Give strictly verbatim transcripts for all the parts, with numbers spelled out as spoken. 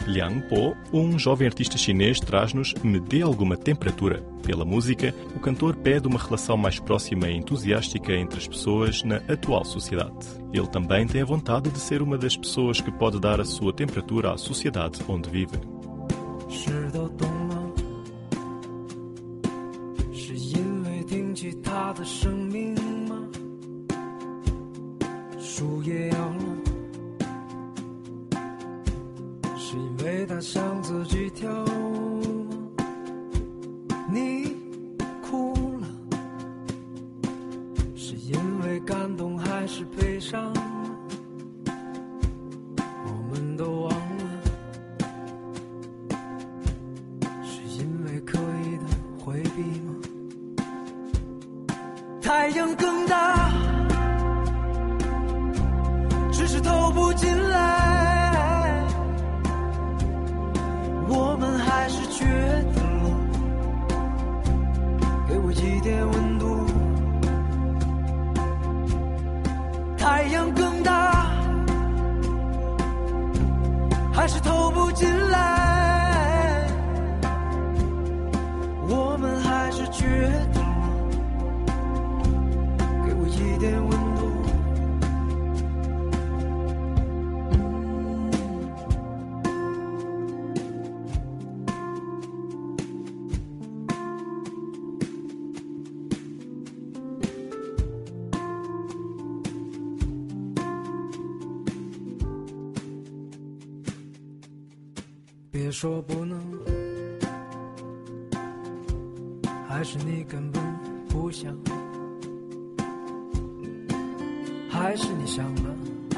Liang Po, um jovem artista chinês, traz-nos Me Dê Alguma Temperatura. Pela música, o cantor pede uma relação mais próxima e entusiástica entre as pessoas na atual sociedade. Ele também tem a vontade de ser uma das pessoas que pode dar a sua temperatura à sociedade onde vive. 事都懂了，是因为听起他的生命吗？树也摇了，是因为他想自己跳舞吗？你哭了，是因为感动还是悲伤？我们都忘了。 回避吗？太阳更大，只是透不进来，我们还是觉得冷，给我一点温度。太阳更大，还是透不进来。 我们还是觉得冷，给我一点温度。别说不能。 还是你根本不想，还是你想了，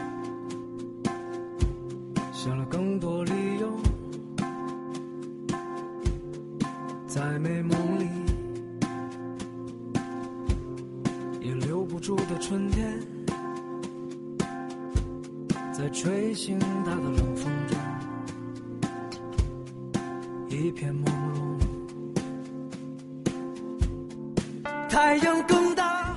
想了更多理由，在美梦里也留不住的春天，在吹醒它的冷风中，一片朦胧。 太阳更大。